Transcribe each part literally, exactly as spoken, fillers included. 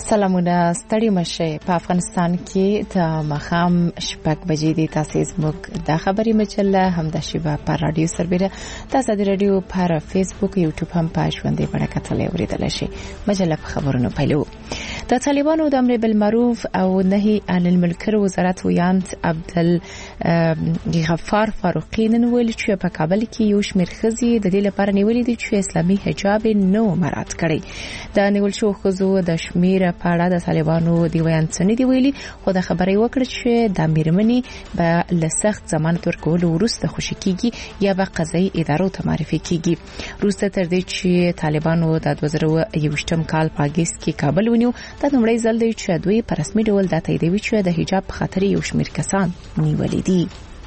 سلامونه ستړي مشه په افغانستان کې د مخام شپږ بجې د تاسو زموږ د خبري مجله هم د شیبه پر رادیو سربېره تاسو د رادیو پر فیسبوک یوټیوب هم په ژوندۍ بڼه کتلې اوریدل شي. مجله په خبرونو پیلو. د طالبانو د امر بالمعروف او نهي عن المنکر وزارت ویاند عبدل غفار فاروقی نن ویل چې په کابل کې یو شمېر ښځې د دې لپاره نیولې دي چې اسلامي حجاب نو مراعات کړي. د نیول شو ښځو د شمېر په اړه د طالبانو دی ویاند څنګه دی ویلي خو د خبرې وکړه چې د میرمنې به له سخت ضمانت ورکولو وروسته خوشی کیږي یا به قضایي ادارو ته معرفي کیږي. وروسته تر دې چې طالبانو د دوه زره یوولسم کال په اگست کې کابل ونیو د لومړي ځل دی چې دوی په رسمي ډول د تاییدوي چې د حجاب په خاطر یو شمېر کسان نیولې دي.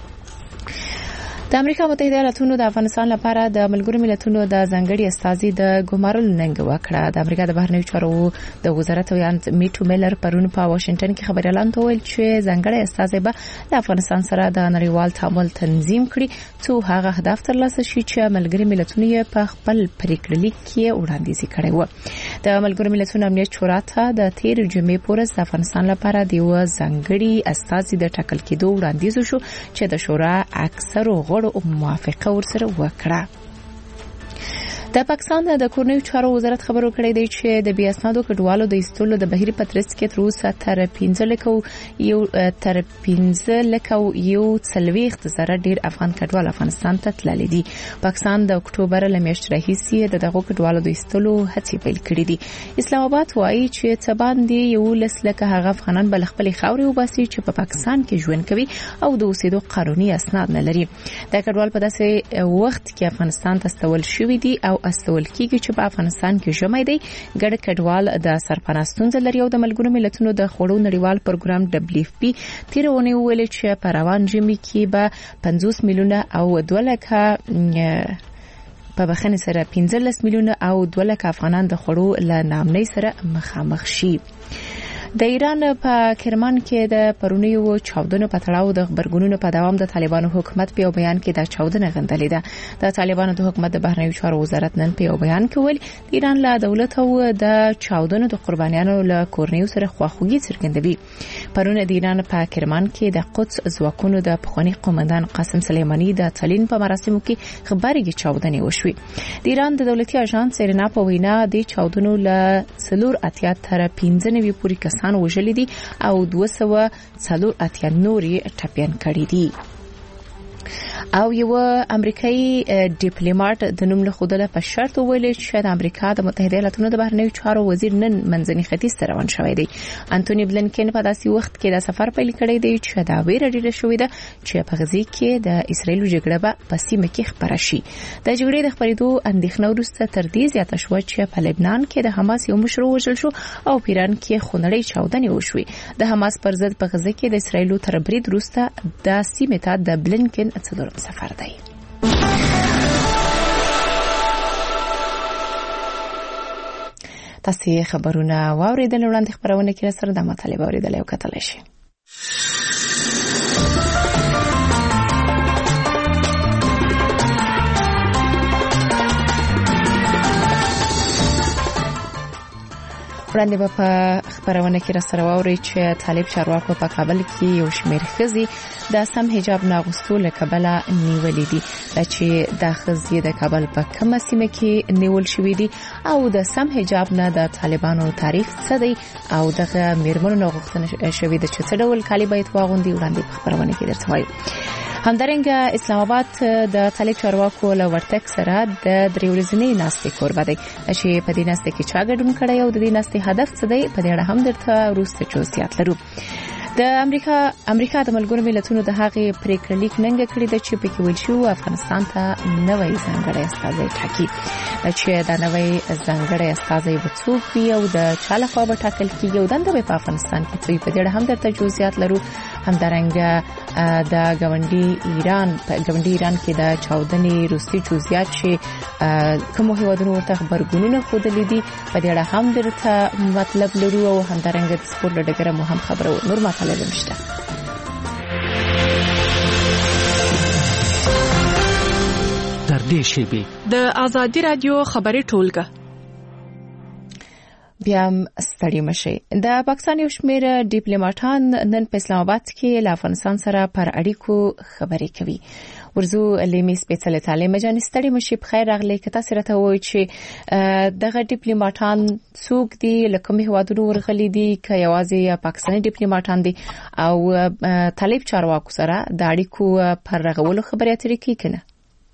د امریکا متحده ایالاتونو د افغانستان لپاره د ملګرو ملتونو د ځانګړي استازي د ګمارل ننګ وکړه. د امریکا د بهرنیو چارو د وزارت ویاند میټو میلر پرون په واشنگټن کې خبري اعلان وکړ چې ځانګړي استازي به د افغانستان سره د نړیوال تعامل تنظیم کړي څو هغه هدف ترلاسه شي چې ملګري ملتونو یې په خپل پریکړه لیک کې وړاندیز کړی و. د ملګرو ملتونو امنیت شورا ته د تیر جمعې پورې د افغانستان لپاره د یو ځانګړي استازي د ټاکل کېدو وړاندیز شو چې د شورا اکثر غړو او موافقه ورسره وکړه. د پاکستان د کورنیو چارو وزارت خبرو کړی دی چې د بیا اسنادو کډوالو د ایستلو د بهیر پترس کې تر اوسه تر پنځه لک یو تر پنځه لک یو څلويخت زره ډیر افغان کډوال افغانستان ته تللي دي. پاکستان د اکتوبر لمیاشتې راهیسې د دغه کډوالو د ایستلو هڅې پیل کړې دي. اسلام آباد وایي چې څه باندې یو لس لک هغه افغانان بل خپل خاوري وباسي چې په پاکستان کې ژوند کوي او د اوسېدو قانوني اسناد نه لري. د کډوال په داسې وخت کې افغانستان ته استول شوی دي او استول کیږي چې په افغانستان کې ژوند دی. ګډ کډوال د سرپناستون لري او د ملګرو ملتونو د خوړو نړیوال پروګرام دبليو اف پی تیرونه ویل چې په روان جمی کې به پنځوس میلیونه او دوه لکه په بخنه سره پنځلس میلیونه او دوه لکه افغانان د خوړو له نامنۍ سره مخامخ شي. د ایران په کرمان کې د پرونیو چاودنو په تړاو د خبرګونونو په دوام د طالبانو حکومت په بیان کې د چاودنه غندلې ده. د طالبانو د حکومت د بهرنیو چارو وزارت نن په بیان کې ویل د ایران له دولت او د چاودنو د قربانیانو له کورنیو سره خواخوږي څرګندوي. پرونه د ایران په کرمان کې د قدس ځواکونو د پخوانی قومندان قاسم سلیمانی د تلین په مراسمو کې خبري چاودنې وشوي. د ایران د دولتي اژانس سرینا په وینا د چاودنو له څلور اتیا تر پنځه نوي پورې کسان وژلي دي او دوه سوه څلور اتیا نوري ټپيان کړي دي. او یو امریکایي ډیپلوماټ د نوم له خوده په شرط ویل چې د امریکا د متحده ایالاتونو د بهرنیو چارو وزیر نن منځني ختیځ ته روان شوی دی. انټونی بلنکن په داسې وخت کې د سفر پیل کړی دی چې دا ویره ډیره شوې ده چې په غزي کې د اسرایل جګړه به په سیمه کې خبره شي. د جګړې د خبرېدو اندېښنه وروسته تر دې زیاته شو چې په لبنان کې د حماس یو مشر وژل شو او پیران کې خونړۍ چاودنې وشوې. د حماس پر ضد په غزه کې د اسرایل تر برید وروسته د سیمه ته د بلنکن څلورم سفر دی. تاسو خبرونه واوریدل وړاندې خبرونه کې سره د مطالبه اوریدل او کتل شي. وړاندې په خبرونه کې سره واوري چې طالب چارواکو په کابل کې یو شمېر ښځې د سم حجاب ناغوستو له کبله نیولې دي. چې د ښځې د کابل په کومه سیمه کې نیول شوې دي او د سم حجاب نه د طالبانو تعریف څه دی او دغه میرمنو غوښتنه شوې ده چې څه ډول کالي باید واغوندي. وړاندې په خبرونه کې درته وایو. همدارنګه اسلام آباد د طالب چارواکو له ورتک سره د درې ورځې ناستې کوربه دی چې په دې ناستې کې چا ګډون کړی او د دې ناستې هدف څه دی په دې اړه هم درته وروسته جزئیات لرو. د امریکا امریکا د ملګرو ملتونو د هغې پریکړه لیک ننګه کړې ده چې پکې ویل شو افغانستان ته نوی ځانګړی استازی ټاکي چې دا نوی ځانګړی استازی به څوک وي او د چا لخوا به ټاکل کیږي او دنده به په افغانستان کې څه په دې اړه هم درته جزئیات لرو. همدارنګه د ګاونډي ایران په ګاونډي ایران کې د چاودنې روسي جزئیات چې کوم هیوادونو ورته خبرګونونه خوده دي په دې اړه هم درته مطلب لرو او همدارنګه د سپورت ډګر مهم خبرو نور مطلب مشته. تر دې شی به د ازادي رادیو خبري ټولګه بیا ستړي مشي. د پاکستان یو شمېر ډیپلوماټان نن په اسلام آباد کې له افغانستان سره پر اړیکو خبرې کوي. ورزو لیمي سپیڅلې تعلیم جان ستړي مشي په خیر راغلي. کته سره ته وایي چې دغه ډیپلوماټان څوک دي، لکه مې هوادونو ورغلي دي که یوازې پاکستاني ډیپلوماټان دي او طالب چارواکو سره د اړیکو پر رغولو خبرې اترې کوي کنه؟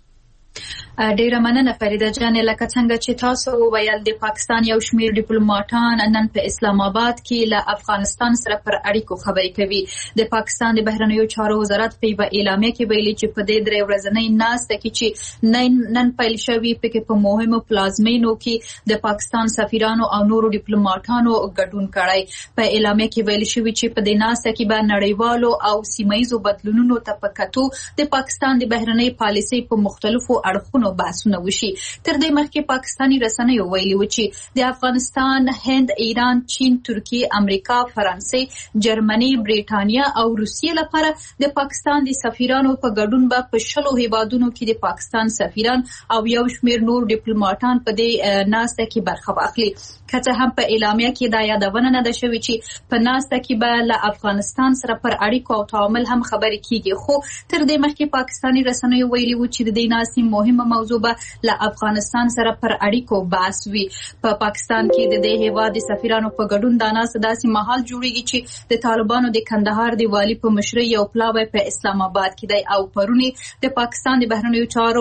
ډیره مننه فریده جان. لکه څنګه چې تاسو ویل د پاکستان یو شمېر ډیپلوماټان نن په اسلام آباد کې له افغانستان سره پر اړیکو خبرې کوي. د پاکستان د بهرنیو چارو وزارت په یوه اعلامیه کې ویلي چې په دې درې ورځنۍ ناسته کې چې نن نن پیل شوی په په مهمو پلازمینو کې د پاکستان سفیرانو او نورو ډیپلوماټانو ګډون کړی. په اعلامیه کې ویل شوی چې په دې ناسته کې به نړیوالو او سیمایي بدلونونو ته په کتو د پاکستان د بهرنۍ پالیسۍ په مختلفو اړخونو بحثونه وشي. تر دې مخکې پاکستاني رسنیو ویلي و چې د افغانستان، هند، ایران، چین، ترکیه، امریکا، فرانسې، جرمني، بریټانیا او روسیې لپاره د پاکستان د سفیرانو په ګډون به په شلو هیوادونو کې د پاکستان سفیران او یو شمېر نور ډیپلوماټان په دې ناسته کې برخه واخلي. که څه هم په اعلامیه کې دا یادونه نه ده شوې چې په ناسته کې به له افغانستان سره پر اړیکو او تعامل هم خبرې کیږي، خو تر دې مخکې پاکستاني رسنیو ویلي و چې د دې ناستې مهمه موضوع به له افغانستان سره پر اړیکو بحث وي. په پاکستان کې د دې هیواد د سفیرانو په ګډون دا ناسته داسې مهال جوړیږي چې د طالبانو د کندهار د والی په مشرۍ یو پلاوی په اسلام آباد کې دی او پرونی د پاکستان د بهرنیو چارو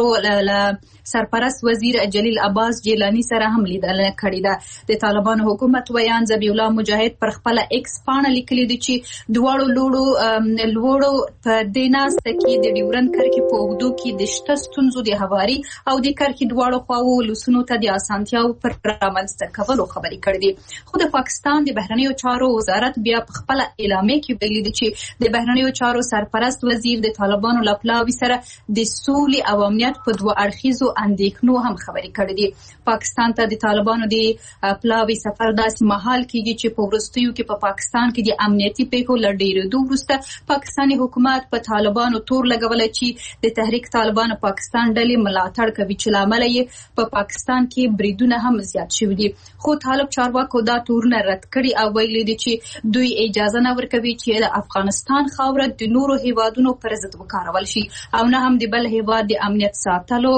سرپرست وزیر جلیل عباس جیلانی سره هم لیدنه کړې ده. د طالبانو حکومت ویان ذبیح الله مجاهد پر خپل ایکس پاڼه لیکلي دي چې دواړو لوړو لوړو په دې ناسته کې د ډیورند کرښې په اوږدو کې د شته ستونزو د هواري او د کرښې دواړو خواو ولسونو ته د اسانتیاو پر رامنځته کولو خبرې کړې دي. خو د پاکستان د بهرنیو چارو وزارت بیا په خپل اعلامیه کې ویلي دي چې د بهرنیو چارو سرپرست وزیر د طالبانو له پلاوي سره د سولې او امنیت په دوه اړخیزو اندېښنو هم خبرې کړې دي. پاکستان ته د طالبانو د پلاوي سفر داسې مهال کېږي چې په وروستیو کې په پاکستان کې د امنیتي پیښو له ډېرېدو وروسته پاکستاني حکومت په طالبانو تور لګولی چې د تحریک طالبان پاکستان ډلې ملاتړ کوي چې له امله یې په پاکستان کې بریدونه هم زیات شوي دي. خو طالب چارواکو دا تورونه رد کړي او ویلي دي چې دوی اجازه نه ورکوي چې د افغانستان خاوره د نورو هیوادونو پر ضد وکارول شي او نه هم د بل هیواد د امنیت ساتلو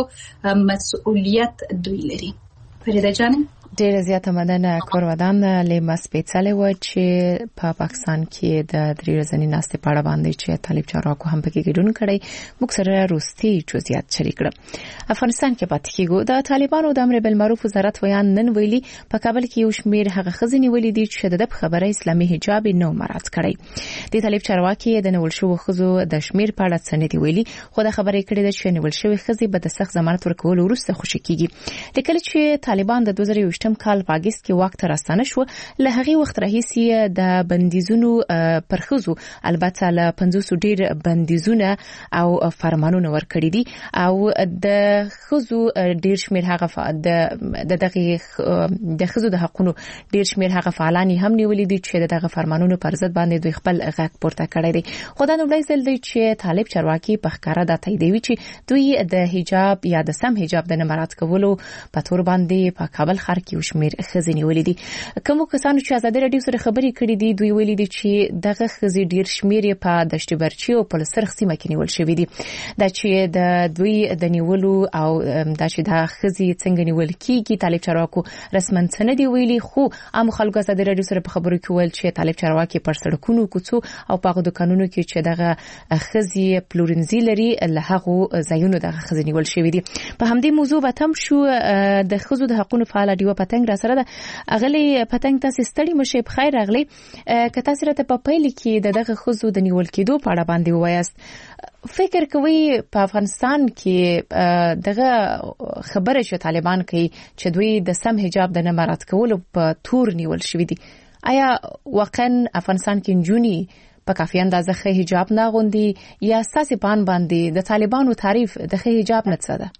مسؤلیت دوی لري. فریده جان ډیره زیاته مننه. کورودان لیمه سپیڅلې و چې په پاکستان کې د درې ورځې ناستې په اړه باندې چې طالب چارواکو هم پکې ګډون کړی موږ سره روستي جزئیات شریک کړل. افغانستان کې پاتې کېږو. د طالبانو د امر بالمعروف وزارت ویان نن ویلي په کابل کې یو شمېر هغه ښځې نیولې دي چې د خبره اسلامي حجاب نه مراعات کړی. د طالب چارواکي د نیول شوو ښځو د شمېر په اړه څه نه دی ویلي، خو د خبرې کړې ده چې نیول شوې ښځې به د سخت ضمانت ورکولو وروسته خوشي کېږي. د کله چې طالبان د دوه زره یوویشتم کال په اگست کې واک ته راستانه شو، له هغې وخت راهیسې د بندیزونو پر ښځو البته له پنځوس ډېر بندیزونه او فرمانونه ورکړي دي او د ښځو ډېر شمېر هغه د دغه د ښځو د حقونو ډېر شمېر هغه فعالان هم نیولي دي چې د دغه فرمانونو پر ضد باندې دوی خپل غږ پورته کړی دی. خو دا لومړی ځل دی چې طالب چارواکي په ښکاره دا تاییدوي چې دوی د حجاب یا د سم حجاب د نه مراعات کولو په تور باندې په کابل ښار کې یو شمېر ښځې نیولې دي. کومو کسانو چې ازادي راډیو سره خبرې کړې دي دوی ویلي دي چې دغه ښځې ډېر شمېر یې په دشت برچي او په سرخ سیمه کې نیول شوي دي. دا چې د دوی د نیولو او دا چې دا ښځې څنګه نیول کېږي طالب چارواکو رسماً څه نه دي ویلي، خو عام خلکو ازادي راډیو سره په خبرو کې ویل چې طالب چارواکي پر سړکونو کوڅو او په هغو دوکانونو کې چې دغه ښځې پلورنځي لري له هغو ځایونو دغه ښځې نیول شوي دي. په همدې موضوع به تم شو. د ښځو د حقونو فعاله ډیوه پتنګ را سره ده. اغلی پتنګ تاسو ستړي مشه په خیر راغلی. که تاسو راته په پیل کې د دغه ښځو د نیول کېدو په اړه باندې وایاست، فکر کوي په افغانستان کې دغه خبره چې طالبان کوي چې دوی د سم حجاب د نه مراعات کولو په تور نیول شوي دي، آیا واقعا افغانستان کې نجونې په کافي اندازه ښه حجاب نه اغوندي یا ستاسو په اند باندې د طالبانو تعریف د ښه حجاب نه څه ده؟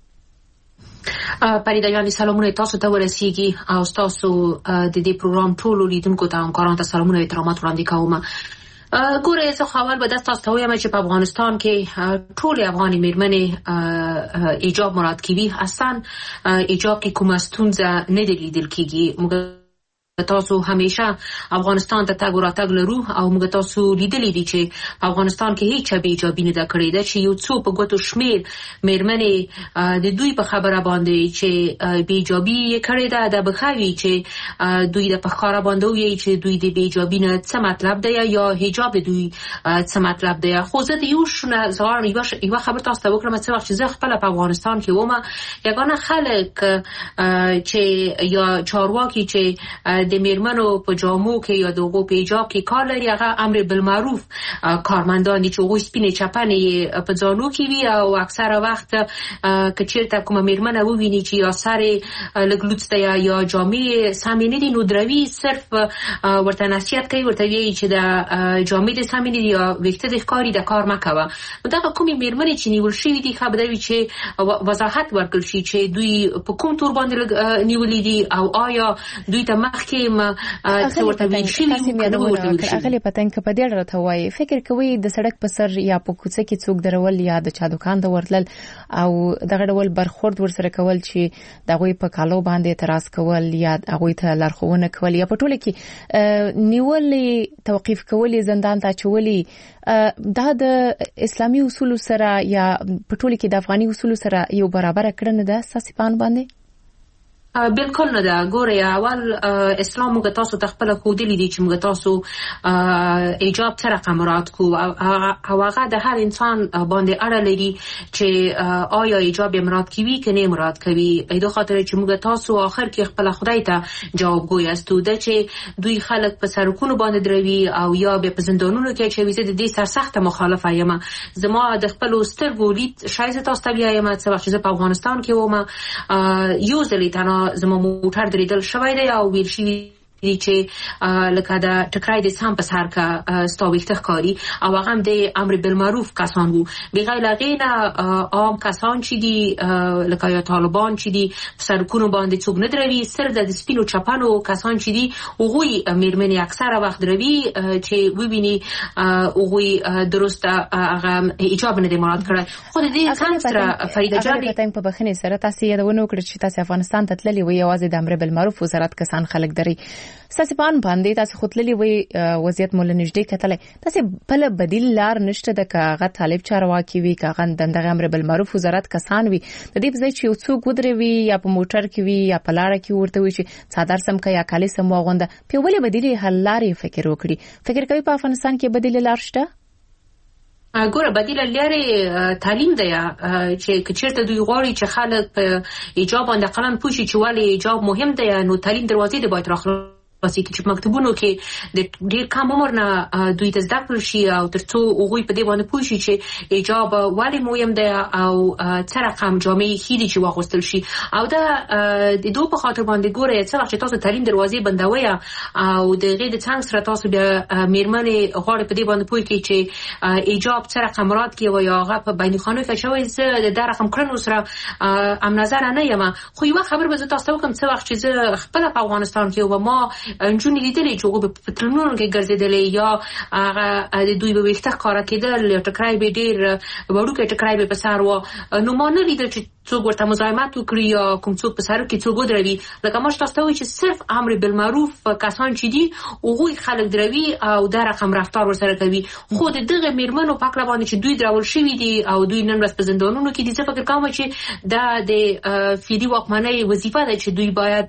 پریده جان سلامونه تاسو ته ورسیږي او تاسو د دې پروګرام ټولو لیدونکو ته همکارانو ته سلامونه او احترامات وړاندې کوم. ګوره زه خبر به تاسو ته وایم چې په افغانستان کې ټول افغاني میرمنې حجاب مراد کوي. اصلا حجاب کې کومه ستونزه نه دی لیدل کېږي. تاسو همیشه افغانستان ته تګ وراتګ لرو او موږ تاسو لیدلې دي چې په افغانستان کې هیڅ به ایجابي نه ده کړې ده چې یو څو په ګوتو شمیر مېرمنې د دوی په خبره باندې چې به ایجابي یې کړې ده د بخاوي چې دوی د پخاره باندې وي چې دوی د به ایجابي نه څه مطلب دی یا حجاب د دوی څه مطلب دی. خو زه د یو شنه زوار یو خبر تاسو ته وکړم چې وخت چې زه خپل په افغانستان کې ومه یګانه خلک چې یا چارواکي چې د میرمنو په جامو کې یا دغه په حجاب کې کار لري هغه امر بالمعروف کارمندان دي چې وګ سپینې چپنې په ځانو کې وي او اکثره وخت که چیرته کومه میرمنه وویني چې یا سره لګلوڅ ته یا جامې سمې نه دي نو دروي صرف ورته نصیحت کوي ورته وی چې د جامې د سمې نه دي یا وخت د ښکاری د کار مکوه. نو دا کومې میرمنې چې نیول شوې دي خبره وی چې وضاحت ورکړي شي چې دوی په کوم تور باندې نیولې دي او آیا دوی ته مخکې ما څه ورته ویل شي اغلی پتن کې په دې راته وایي فکر کوي د سړک په سر یا په کوڅه کې څوک درول یا د چا دکان ته ورتل او دغه ډول برخورد ورسره کول چې دغه په کالو باندې اعتراض کول یا هغه ته لارښوونه کول یا په ټوله کې نیولې توقيف کولې زندان ته چولې دا د اسلامي اصول سره یا په ټوله کې د افغاني اصول سره یو برابر کړنه ده ساسپان باندې بالکل نه ده. ګوره اول اسلام موږ تاسو ته خپل خو دي چې موږ تاسو ایجاب سره قمرات کو او هغه د هر انسان باندې اړه لري چې آیا ایجاب مراد کوي که نه مراد کوي. په دې خاطر چې موږ تاسو اخر کې خپل خدای ته جوابګوی استو د چې دوی خلک په سرکونو باندې دروي او یا به په زندانونو کې چې ویزه د دې سرسخت مخالفه یم. زما د خپل سترګو لید شایسته تاسو ته بیا یم څه وخت چې په افغانستان کې ومه یو ځلې تنه زما موټر درېدل شوی دی او ویل شوی دي چې لکه دا ټکرای د سم په سر کا ستوبخته ښکاری او هغه د امر بالمعروف کسان وو بغیر غینه عام کسان چې دي لکه یا طالبان چې دي سرکونو باندې څوک نه دروي سر د سپینو چپانو کسان چې دي هغوی میرمنې اکثره وخت دروي چې وبیني هغوی درسته هغه ایجاب نه دی مراد کړی. خو دې څنګه فریده جان په په بخنه سره تاسو یې ونه کړی چې تاسو افغانستان ته تللی وي یوازې د امر بالمعروف وزارت کسان خلک دري ساسپان باندې تاسو خپللی وي وضعیت مول نږدې کتلې تاسو بل بدیل لار نشته د کاغه طالب چارواکي وي کاغه دغه امر بالمعروف وزارت کسان وي د دې په ځای چې یو څوک ودروي یا په موټر کې وي یا په لار کې ورته وي چې څادر سم کا یا کالي سم واغونده په ولې بدیل حل لارې فکر وکړي. فکر کوي په افغانستان کې بدیل لار شته؟ ګوره بدیل لري تعلیم دی چې کچرته دوی غواړي چې خلک په ایجاب باندې قلم پوښي چې ولی ایجاب مهم دی نو تعلیم دروازې دی باید راخلو پاسې چې مکتبونو کې د ډیر کم عمر نه دوی ته زده کړل شي او ترڅو هغوی په دې باندې پوه شي چې ایجاب ولې مهم دی او څه رقم جامې ښې دي چې واغوستل شي او دا د دوی په خاطر باندې ګوره څه وخت چې تاسو تعلیم دروازې بندوي او د غیر د څنګه سره تاسو بیا میرمنې غواړي په دې باندې پوه کړي چې ایجاب څه رقم مراد کې و یا هغه په بین خانو کې شوی زه د رقم کړنو سره ام نظر نه یم. خو یو خبر به تاسو ته کوم څه وخت چې زه خپل په افغانستان کې و ما انجونې لیدلې چې هغه په پټرونو کې ګرځېدلې یا هغه د دوی به وخته کار کېدل ټکرای به ډیر وړوکې ټکرای به په سر و نو ما نه لیدل چې څوک ورته مزاحمت وکړي یا کوم څوک په سر کې څوک ودروي. لکه ما تاسو ته وایي چې صرف امر بالمعروف کسان چې دي هغوی خلک دروي او دا رقم رفتار ورسره کوي. خو د دغه میرمنو په کله باندې چې دوی درول شوي دي او دوی نن ورځ په زندانونو کې دي زه فکر کوم چې دا د فیدی واکمنۍ وظیفه ده چې دوی باید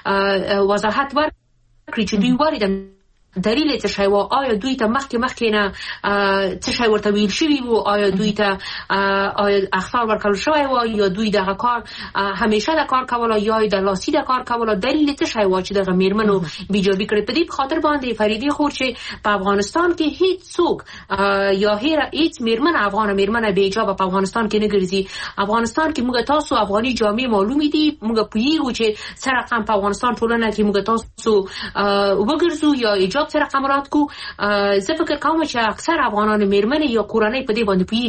وضاحت ورکړي کړي چې دوی واري د دلیل څه شی و آیا دوی ته مخکې مخکې نه څه شی ورته ویل شوي و آیا دوی ته آیا اخطار ورکړل شوی و یا دوی دغه کار همیشه د کار کوله یا د لاسي د کار کوله دلیل څه شی و چې دغه میرمنو بیجابي کړي. په دې خاطر باندې فریدي خور چې په افغانستان کې هیڅ څوک یا هیڅ میرمن افغان میرمن بیجاب په افغانستان کې نه ګرځي. افغانستان کې موږ تاسو افغاني جامې معلومې دي موږ پوهیږو چې څه رقم په افغانستان ټولنه کې موږ تاسو وګرځو یا ایجاب سره قمرات کو. زه فکر کوم چې اکثر افغانان میرمنې یا کورنۍ په دې باندې پوهیږي.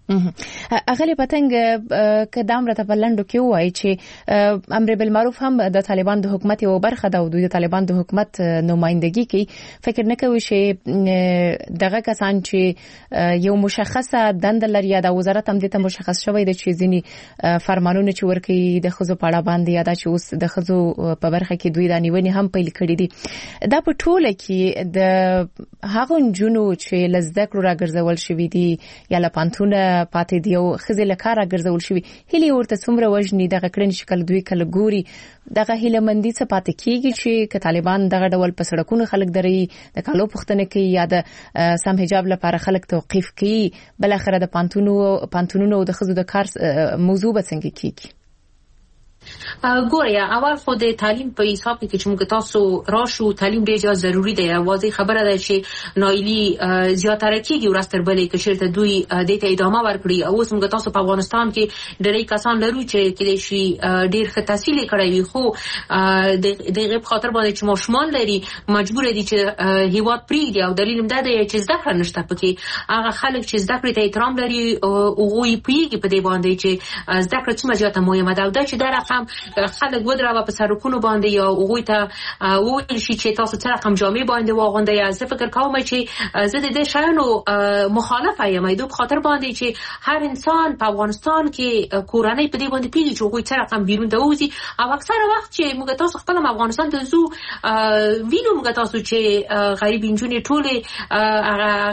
اغلی پتنګ کدام راته بلندو کې وای چې امر بالمعروف هم د طالبان د حکومت یو برخه ده او د طالبان د حکومت نمائندګي کوي فکر نه کوي چې دغه کسان چې یو مشخصه دند لري یا د وزارت هم د ته مشخص شوی د چې ځینی فرمانونه چې ورکي د خزو پاړه باندې یا د چې اوس د خزو په برخه کې دوی د نیونې هم پیل کړی دي دا په ټوله کې د هغه جنو چې لزدکړو راګرځول شوی دي یا لپانتونه پاتې دی او خزه لکاره ګرځول شوی هلي ورته څومره وژني دغه کړن شکل دوی کله ګوري دغه هله مندي څه پاتې کیږي چې ک طالبان دغه ډول په سړکونو خلک دري د کالو پښتنه کوي یا د سم حجاب لپاره خلک توقيف کوي بل اخره د پانتونو پانتونونو د خزو د کار موضوع به څنګه کیږي ګوریا اول خو د تعلیم په حساب کې چې موږ تاسو راشو تعلیم ډېر ضروری دی واضح خبره ده چې نایلی زیاتره کېږي ورستر بلې کې شرط دوی د ته ادامه ورکړي او اوس موږ تاسو په افغانستان کې ډېر کسان لرو چې کله شي ډېر ښه تحصیل کړی وي خو د غیب خاطر باندې چې ماشومان لري مجبور دي چې هیواد پریږدي او دلیل هم ده چې زده کړه نشته پکې هغه خلک چې زده کړې ته احترام لري او غوي پریږي په دې باندې چې زده کړه څومره زیاته مهمه ده او دا چې دا رقم خلک ودرا په سرکونو باندې یا وګوي ته وویل شي چې تاسو څه رقم جامې باندې واغونده یا زه فکر کوم چې زه د دې شایانو مخالفه یم د خاطر باندې چې هر انسان په افغانستان کې کورنۍ په دې باندې پیږي چې وګوي څه رقم بیرون ته وځي او اکثره وخت چې موږ تاسو خپل افغانستان ته زو وینو موږ تاسو چې غریب انجونې ټوله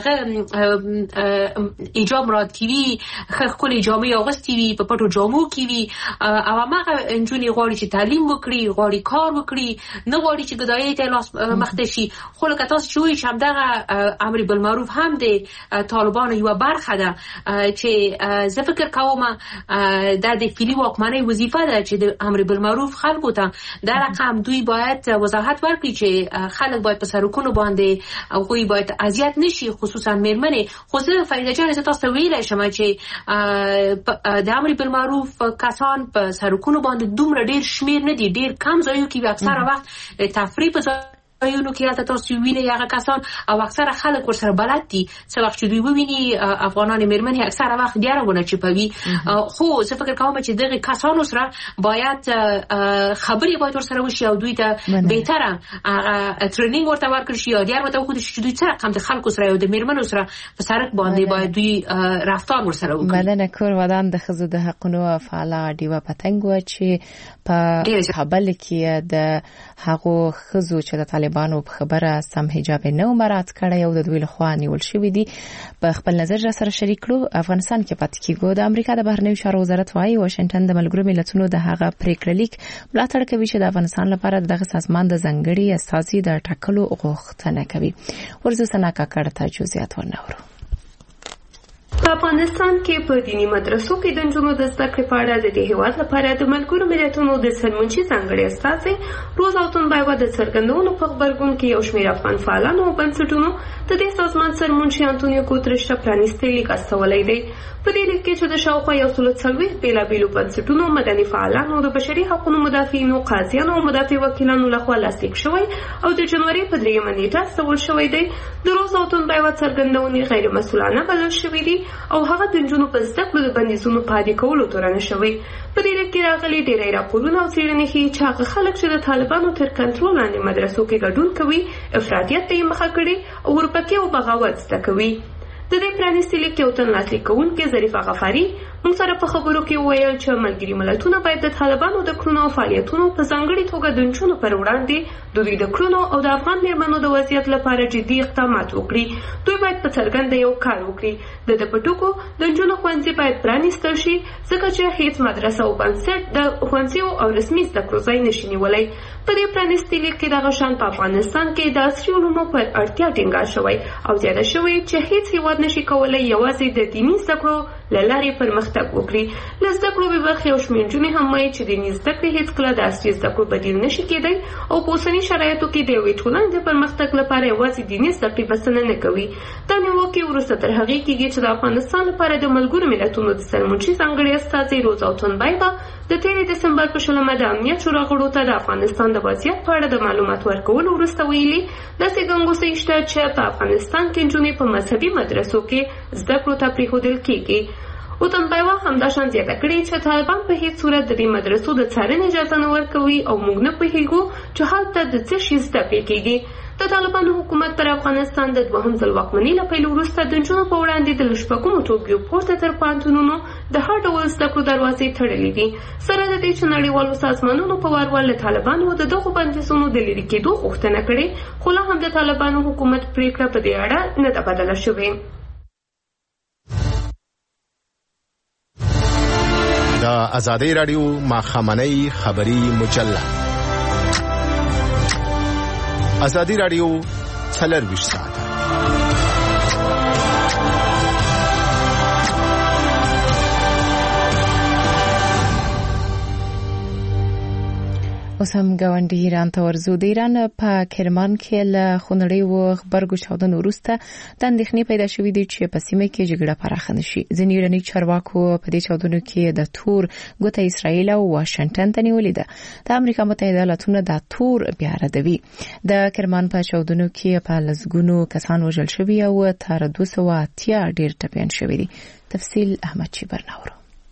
هغه ایجاب مراد کیوي خپل جامې اغوستي وي په پټو جامو کیوي او هغه انجونې غواړي چې تعلیم وکړي غواړي کار وکړي نه غواړي چې ګدایي ته لاس مخته شي خو لکه تاسو چې وایي چې همدغه امر بالمعروف هم د طالبانو یو برخه ده چې زه فکر کوم د د فعلی واکمنۍ وظیفه ده چې د امر بالمعروف خلکو ته دا رقم دوی باید وضاحت ورکړي چې خلک باید په سرکونو باندې او کوی باید اذیت نشي خصوصا مېرمنې خو زه فریده جان تاسو ویلای شم چې د امر بالمعروف کسان په سرکونو باندې دومره ډیر شمیر نه دي ډیر کم ځایو کې اکثره وخت تفریح په ځایونو کې تاسو وینئ هغه کسان او اکثره خلک ورسره بلد دي څه وخت چې دوی وویني افغانان مېرمنې اکثره وخت ډیرونه چپوي خو زه فکر کوم چې دغه کسانو سره باید خبرې باید ورسره وشي او دوی ته بهتره ټریننګ ورته ورکړي شي او ډیر ورته وکړي چې دوی څه رقم د خلکو سره او د مېرمنو سره په سرک باندې باید دوی رفتار ورسره وکړي مدن کور ودان د خزو د حقونو فعال دیوا پتنګ و چې په کابل کې د هغو خزو چې د طالبانو په خبره سم حجاب نه مراعات کړی او د دوی لخوا نیول شوی دي په خپل نظر را سره شریک کړو افغانستان کې پاتې کیږي د امریکا د بهرنیو چارو وزارت وايي واشنگټن د ملګرو ملتونو د هغه پریکړه لیک ملاتړ کوي چې د افغانستان لپاره دغه سازمان د ځنګړي استازي د ټاکلو غوښتنه کوي ورزه سناکا کړه ته جزئیات ورنورو په افغانستان کې په دینی مدرسو کې د نجونو د زده کړې په اړه د دې هېواد لپاره د ملګرو ملتونو د سرمنشي ځانګړي استازي روزا تونبایوا د څرګندونو په خبرګون کې یو شمېر افغان فعالانو او بنسټونو د دې سازمان سرمنشي انټونیو ګوتریش ته پرانیستی لیک استولی دی په دې لیک کې چې د شاوخوا یو سل څلوېښت بېلابېلو بنسټونو مدني فعالانو د بشري حقوقو مدافعینو قاضیانو او مدافع وکیلانو لخوا لاسلیک شوی او د جنوري په درېیمه نیټه استول شوی دی د روزا تونبایوا څرګندونې غیر مسؤلانه بلل شوي دي او هغه د نجونو په زده کړو د بندیزونو په عادي کولو تورنه شوی په دې لیک کې راغلي ډېری راپورونه او څېړنې ښیي چې هغه خلک چې د طالبانو تر کنټرول لاندې مدرسو کې ګډون کوي افراطیت ته یې مخه کړې او ورپکې او بغاوت زده کوي د دې پرانیستي لیک یو تن لاسلیک کوونکی ظریفه غفاري موږ سره په خبرو کې وویل چې ملګري ملتونه باید د طالبانو د کړنو او فعالیتونو په ځانګړې توګه د نجونو پر وړاندې د دوی د کړنو او د افغان مېرمنو د وضعیت لپاره جدي اقدامات وکړي دوی باید په څرګنده یو کار وکړي د ده په ټکو د نجونو ښوونځي باید پرانیستل شي ځکه چې هیڅ مدرسه او بنسټ د ښوونځیو او رسمي زده کړو ځای نشي نیولی په دې پرانیستي لیک کې دغه شان په افغانستان کې د عصري علومو پر اړتیا ټینګار شوی او زیاته شوی چې هیڅ هېواد نشي کولی یوازې د دیني زده کړو له لارې پرمختګ وکړي له زده کړو بې برخې او شمېر نجونې هم وایي چې دیني زده کړې هېڅکله د عصري زده کړو بدیل نشي کېدی او په اوسني شرایطو کې د یوې ټولنې د پرمختګ لپاره یوازې دیني زده کړې بسنه نه کوي دا نیوکې وروسته تر هغې کېږي چې د افغانستان لپاره د ملګرو ملتونو د سرمنشي ځانګړي استازي روزا تونبایوا د تېرې دسمبر په شلمه د امنیت شورا غړو ته د افغانستان د وضعیت په اړه د معلومات ورکولو وروسته ویلي داسې ګنګوسې شته چې په افغانستان کې نجونې په مذهبي مدرسو کې زده کړو ته پرېښودل کېږي وطن بایوا همداشان زیاته کړې چې طالبان په هیڅ صورت د دې مدرسو د څارنې اجازه نه ورکوي او موږ نه پوهیږو چې هلته د څه شي زده کړې کېږي. د طالبانو حکومت پر افغانستان د دوهم ځل واکمنۍ له پیل وروسته د نجونو په وړاندې د شپږمو ټولګیو پورته تر پوهنتونونو د هر ډول زده کړو دروازې تړلې دي. سره د دې چې نړیوالو سازمانونو په وار وار له طالبانو د دغو بندیزونو د لرې کېدو غوښتنه کړې، خو لا هم د طالبانو حکومت پریکړه په دې اړه نه ده بدله شوې. د ازادۍ راډیو ماښامنۍ خبري مجله ازادي راډیو څلرویشت ساعته اوس هم ګاونډي ایران ته ورځو. د ایران په کرمان کې له خونړیو غبرګو چاودنو وروسته د اندېښنې پیدا شوې ده چې په سیمه کې جګړه پراخه نشي. ځینې ایراني چارواکو په دې چاودنو کې د تور ګوته اسرائیل او واشنگټن ته نیولې ده. د امریکا متحده ایالاتونو د تور بیا ردوي. د کرمان په چاودنو کې په لسګونو کسان وژل شوي او تر دوه سوه اتیا ډېر ټپیان شوي دي. تفصیل احمد چی برناورو.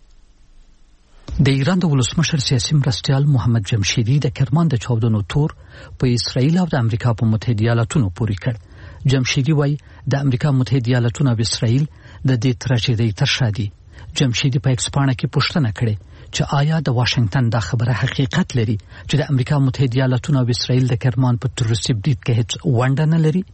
د ایران د ولسمشر سیاسي مرستیال محمد جمشیدی د کرمان د چاودنو تور په اسرائیل او د امریکا په متحده ایالاتونو پورې کړ. جمشیدی وایي د امریکا متحده ایالاتونو او اسرائیل د دې تراژیدۍ تر شا دي. جمشیدی په ایکس پاڼه کې پوښتنه کړې چې آیا د واشنگټن دا خبره حقیقت لري چې د امریکا متحده ایالاتونو او اسرائیل د کرمان په تروریستي برید کې هیڅ ونډه نه لري.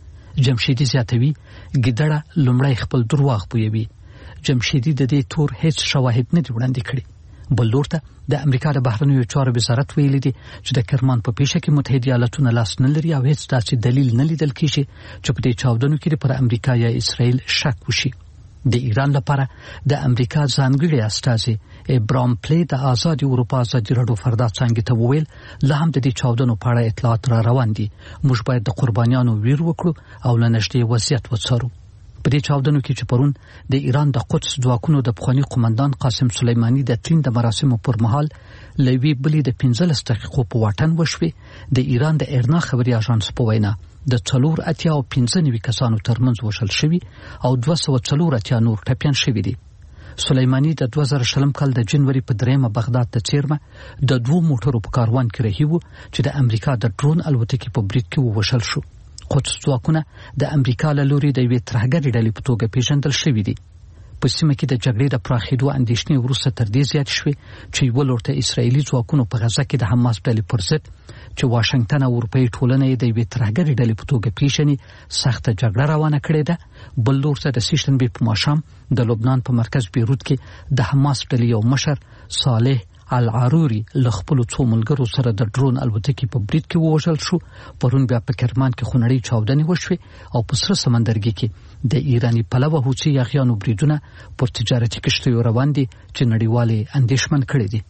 جمشیدی زیاتوي ګیدړه لومړی خپل درواغ پویوي. جمشیدی د دې تور هیڅ شواهد نه دی وړاندې کړي. بل لور ته د امریکا د بهرنیو چارو وزارت ویلي دی چې د کرمان په پیښه کې متحده ایالاتونه لاس نه لري او هیڅ داسې دلیل نه لیدل کیږي چې په دې چاودنو کې پر امریکا یا اسرائیل شک وشي. د ایران لپاره د امریکا ځانګړي استازي ابراهام پلی د آزادي اروپا ازادي راډیو فردا څنګه ته وویل له هم د دې چاودنو په اړه اطلاعات را روان دي. موږ باید د قربانیانو ویر وکړو او له نږدې وضعیت وڅارو. په دې چاودنو کې چې پرون د ایران د قدس ځواکونو د پخوانی قومندان قاسم سلیمانی د تلین د مراسمو پر مهال لوی بلی د پنځلس دقیقو په واټن وشوي. د ایران د ایرنا خبري اژانس په وینا د څلور اتیا او پنځه نوي کسانو ترمنځ وشل شوي او دوه سوه څلور اتیا نور ټپیان شوي دي. سلیمانی د دوه زره شلم کال د جنوري په دریمه بغداد ته څیرمه د دوه موټرو په کاروان کې رهي وو چې د امریکا د ډرون الوتکې په برید کې ووشل شو. قدس ځواکونه د امریکا له لوري د یوې ترهګرې ډلې په توګه پیژندل شوي دي. په سیمه کې د جګړې د پراخېدو اندېښنې وروسته تر دې زیات شوې چې یوه لور ته اسرائیلي ځواکونو په غزه کې د حماس ډلې پر ضد چې واشنګټن او اروپایي ټولنه یې د یوې ترهګرې ډلې په توګه پیژني سخته جګړه روانه کړې ده. بل لور ته د سېشنبې په ماښام د لبنان په مرکز بیروت کې د حماس ډلې یو مشر صالح العروري له خپل څو ملګرو سره د ډرون الوتکې په برید کې ووژل شو. پرون بیا په کرمان کې خونړۍ چاودنې وشوې او په سره سمندرګي کې د ایراني پلوه حوثي یاغیانو بریدونه پر تجارتي کشتیو روان دي چې نړیوالې اندېښمن کړي دي.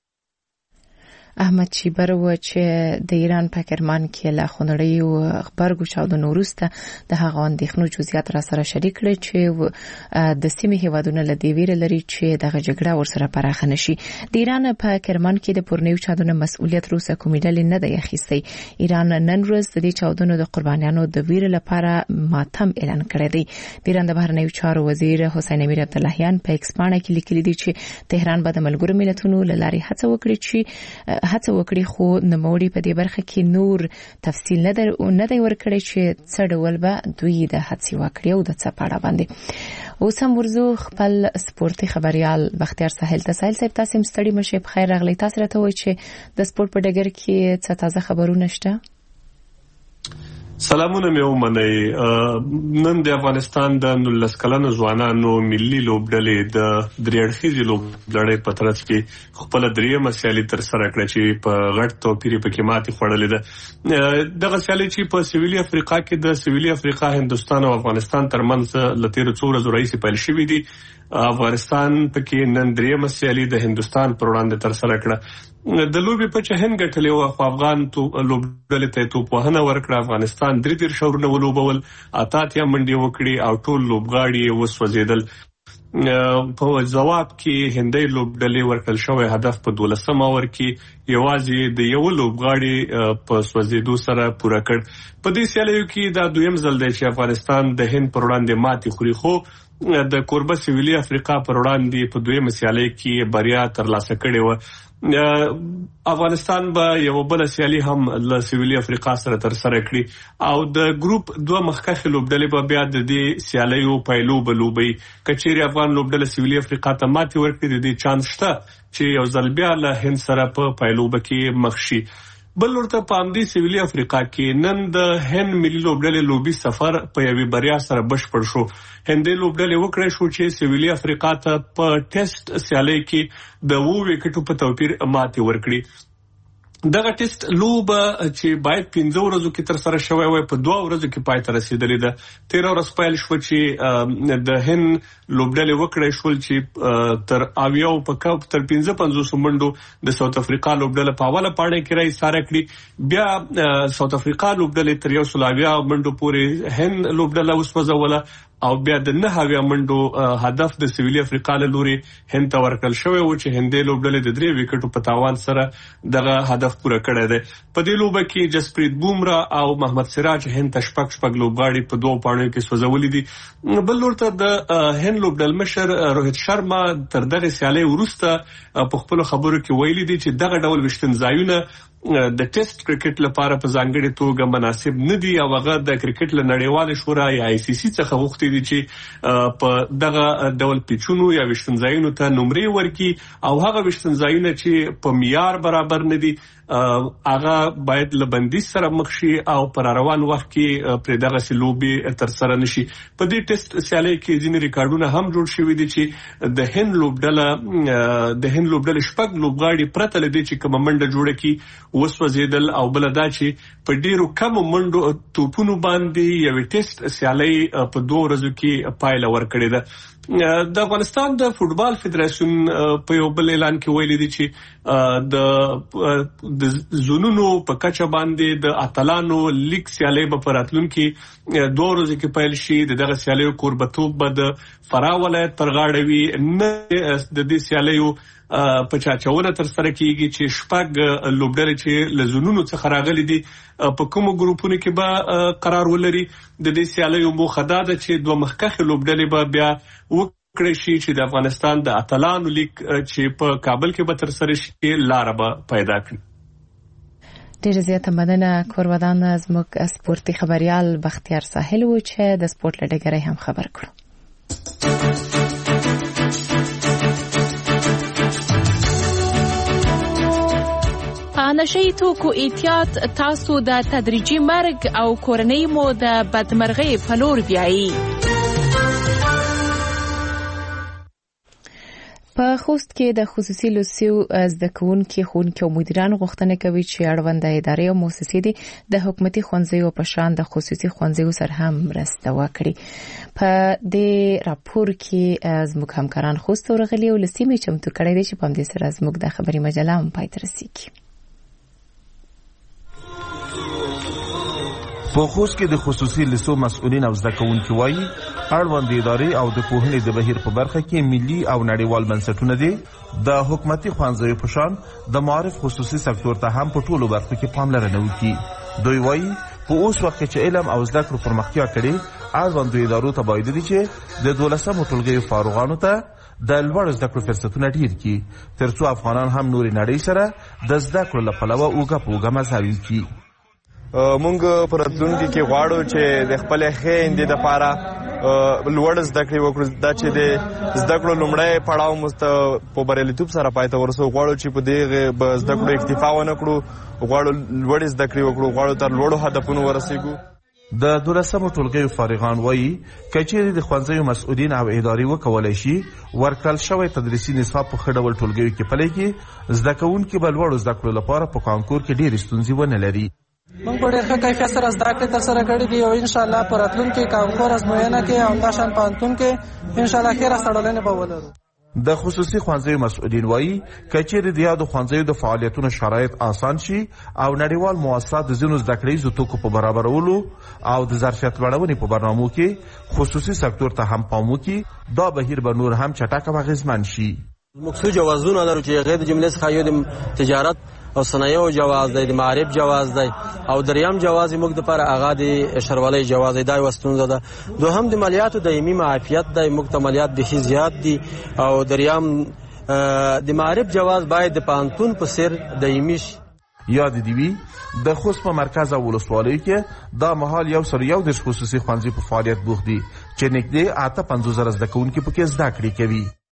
احمد چیبر و چې د ایران په کرمان کې له خونړیو غبرګو چاودنو وروسته د هغه اندېښنو جزئیات را سره شریک کړي چې د سیمې هیوادونو له دې ویره لري چې دغه جګړه ورسره پراخه نشي. د ایران په کرمان کې د پرنیو چاودنو مسؤلیت روسه کومې ډلې نه دی اخیستی. ایران نن ورځ د دې چاودنو د قربانیانو د ویره لپاره ماتم اعلان کړی دی. د ایران د بهرنیو چارو وزیر حسین امیر عبداللهیان په ایکس پاڼه کې لیکلي دي چې تهران به د ملګرو ملتونو له لارې هڅه وکړي چې هڅه وکړي خو نوموړي په دې برخه کې نور تفصیل نه در نه دی ورکړی چې څه ډول به دوی د هڅې وکړي او د څه په اړه باندې. اوس هم ورزو خپل سپورتي خبريال بختیار ساحل ته ساحل صاحب تاسو مستړي مشه په خیر راغلی. تاسو راته وایئ چې د سپورت په ډګر کې څه تازه خبرونه شته؟ سلامونه مې ومنئ. نن د افغانستان د نولس کلنو ځوانانو ملي لوبډلې د درې اړخیزې لوبډلې په ترڅ کې خپل دریمه سیالي تر سره کړه چې په غټ توپیر پکې ماتې خوړلې ده. دغه سیالي چې په سویلي افریقا کې د سویلي افریقا هندستان او افغانستان ترمنځ د تیر څو ورځو راهیسې پیل شوې دي. افغانستان پکې نن دریمه سیالي د هندستان پر وړاندې تر سره کړه. د لوبي په چهن ګټلې او افغان تو لوبډلې ته توپ وهنه ورکړه. افغانستان درې دېرش شورونه ولوبول، اتاتیا منډې وکړي او ټول لوبغاړي وسوځیدل. په جواب کې هندۍ لوبډلې ورکړل شوی هدف په دولسم اور کې یوازې د یو لوبغاړي په سوځیدو سره پوره کړ. په دې سیالیو کې دا دویم ځل دی چې افغانستان د هند پر وړاندې ماتې خوري، خو د کوربه سویلي افریقا پر وړاندې په دویمه سیالۍ کې بریا ترلاسه کړې و. افغانستان به یو بل سیالي هم له سویلي افریقا سره تر سره کړي او د ګروپ دوه مخکښ لوبډلې به بیا د دې سیالیو پیلو بلوبي. کچېرې افغان لوبډله سویلي افریقا ته ماتې ورکړي د دې چانس شته چې یو ځل بیا له هند سره په پیلوبه کې مخ شي. بل ورته په همدې سویلي افریقا کې نن د هند ملي لوبډلې لوبي سفر په یوې بریا سره بشپړ شو. هندي لوبډلې وکړای شو چې سویلي افریقا ته په ټیسټ سیالۍ کې د اووه وکټو په توپیر ماتې ورکړي. دغه ټیسټ لوبه چې باید پنځه ورځو کې تر سره شوی وای په دوه ورځو کې پای ته رسیدلې ده. تیره ورځ پیل شو چې د هند لوبډلې وکړای شول چې تر اویاو په کاپ تر پنځه پنځوس منډو د ساوث افریقا لوبډله په اوله پاڼه کې راي ساره کړی. بیا ساوث افریقا لوبډلې تر یو سل اویا منډو پورې هند لوبډله وسوځوله او بیا د نه اویا منډو هدف د سویلي افریقا له لوري هند ته ورکړل شوی و چې هندي لوبډلې د درې وکټو په تاوان سره دغه هدف پوره کړی دی. په دې لوبه کې جسپریت بومرا او محمد سراج هند ته شپږ شپږ لوبغاړي په دوه پاڼو کې سوځولي دي. بل ورته د هند لوبډل مشر روهیت شرما تر دغه سیالۍ وروسته په خپل خبرو کې ویلي دي چې دغه ډول وشتنځایونه د ټیسټ کرکټ لپاره په ځانګړي توګه مناسب نه دي او هغه د کرکټ له نړیوال شورا یا آی سی سی څخه غوښتي دي چې په دغه ډول پیچونو یا وشتنځایونو ته نمرې ورکړي او هغه وشتنځایونه چې په معیار برابر نه دي هغه باید له بندیز سره مخ شي او پر روان وخت کې پر دغه سلوبي تر سره نشي. په دې ټیسټ سیالۍ کې ځینې ریکارډونه هم جوړ شوي دي چې د هند لوبډله د هند لوبډله شپږ لوبغاړي پرته لدی چې کوم منډه جوړه کی وسوځیدل او بل دا چې په ډیرو کم منډو توپونو باندې یو ټیسټ سیالۍ په دوه ورځو کې پایله ورکړې ده. د افغانستان د فوټبال فدراسیون په یو بل اعلان کې ویلي دي چې د د زونونو په کچه باندې د اتلانو لیگ سیالۍ په پراتلونکو دوه ورځې کې پیل شي. دغه سیالیو کوربتوب به د فراه ولایت پر غاړه وي. نه د دې سیالیو په چاچونه تر سره کیږي چې شپږ لوبډلې چې له زونونو څخه راغلي دي په کومو ګروپونو کې به قرار ولري. د دې سیالیو موخه دا ده چې دوه مخکښ لوبډلې به بیا وکړي شي چې د افغانستان د اتلانو لیگ چې په کابل کې به تر سره شي لار به پیدا کړي. ډېر زیاته مننه کوروادان زموږ سپورتي خبريال بختیار ساحل و چې د سپورت لډګرۍ هم خبر کړو. نشئی توکو احتیاط تاسو د تدریجي مرګ او کورنۍ مو د بدمرغۍ په لور بیایي. په خوست کې د خصوصي لوستیو زده کوونکي ښوونکي او مدیران غوښتنه کوي چې اړونده ادارې او مؤسسې دي د حکومتي ښوونځیو په شان د خصوصي ښوونځیو سره هم مرسته وکړي. په دې راپور کې زموږ همکاران خوست ورغلي او لسیمې چمتو کړي دي چې په همدې سره زموږ د خبري مجله هم پای ته رسیږي. په خوست کې د خصوصي لیسو مسؤلین او زده کوونکي وایي اړوند ادارې او د پوهنې د بهیر په برخه کې ملي او نړیوال بنسټونه دي د حکومتي ښوونځیو په شان د معارف خصوصي سکتور ته هم په ټولو برخو کې پاملرنه وکړي. دوی وایي په اوس وخت کې چې علم او زده کړو پرمختیا کړي اړوند ادارو ته باید دي چې د دولسمو ټولګیو فارغانو ته د لوړ زده کړو فرصتونه ډیر کړي ترڅو افغانان هم نوري نړۍ سره د زده کړو له پلوه اوږه په اوږه مزل وکړي. مونږ په راتلونکي کې غواړو چې د خپل خویندې لپاره لوړ زده کړې وکړو. دا چې د زده کړو لومړی پړاو مو په بریالیتوب سره پای ته ورسوو. غواړو چې په دې زده کړو اکتفا ونه کړو، غواړو لوړې زده کړې وکړو، غواړو تر لوړو هدفونو ورسېږو. د دولسمو ټولګیو فارغان وایي که چیرې د ښوونځیو مسؤلین او ادارې وکولی شي ورکړل شوی تدریسي نصاب په ښه ډول ټولګیو کې پلی کړي زده کوونکي به لوړو زده کړو لپاره په کانکور کې ډېرې ستونزې ونه لري. موږ په ډېر ښه کیفیت سره زده کړې ترسره کړې دي او انشاءالله په راتلونکي کانکور ازموینه کې همداشان پوهنتون کې انشاءالله ښې راستړلنې به ولرو. د خصوصي ښوونځیو مسؤلین وایي که چیرې د یادو ښوونځیو د فعالیتونو شرایط آسان شي او نړیوال موسسات د ځینو زده کړیزو توکو په برابرولو او د ظرفیت لوړونې په برنامو کې خصوصي سکتور ته هم پام وکړي دا بهیر به نور هم چټک او اغېزمن شي. موږ څو جوازونه لرو چې غیر جملې څخه یو د تجارت او صنایعو جواز دی، د معارف جواز دی، او دریم جواز موږ د پر اغا د شرولۍ جواز دی. دا وستونزه ده. دوهم د مالیاتو دایمي معافیت دی، موږ ته مالیات به زیات دي. او دریم د معارف جواز باید د پانتون په سر دایمي شي. یاد دی وی د خوست په مرکز او ولسوالۍ کې دا مهال یو سر یو د خصوصي ښوونځي په فعالیت بوخت دي چې نږدې اته پنځوس زره زده کوونکي پکې زده کړې کوي.